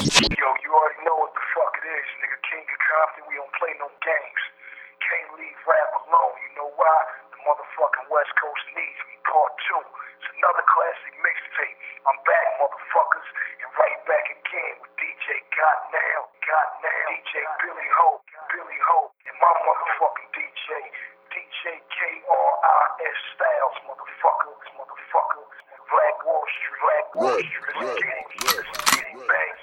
Yo, you already know what the fuck it is, nigga. King of Compton, we don't play no games. Can't leave rap alone, you know why? The motherfucking West Coast needs me, part 2. It's another classic mixtape. I'm back, motherfuckers, and right back again with DJ Goddamn, DJ Billy Hope, and my motherfucking DJ KRIS Styles, motherfucker, Black Wall Street, let's get it, bang.